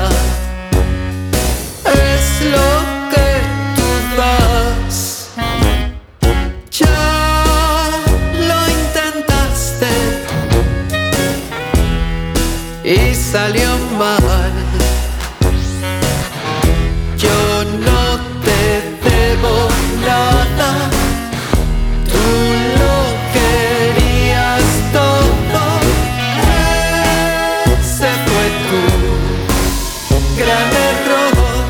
es lo que tú das. Ya lo intentaste y salió mal. Yo no te debo nada, tú lo querías todo. Ese fue tu gran error.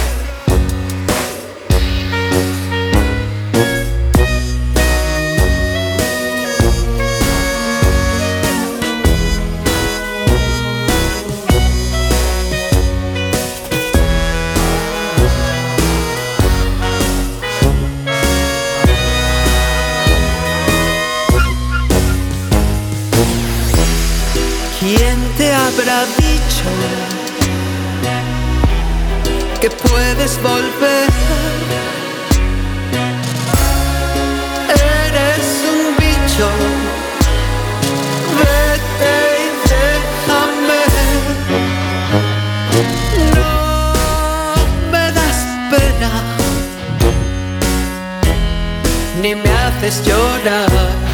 ¿Quién te habrá dicho que puedes volver? Eres un bicho, vete y déjame. No me das pena, ni me haces llorar.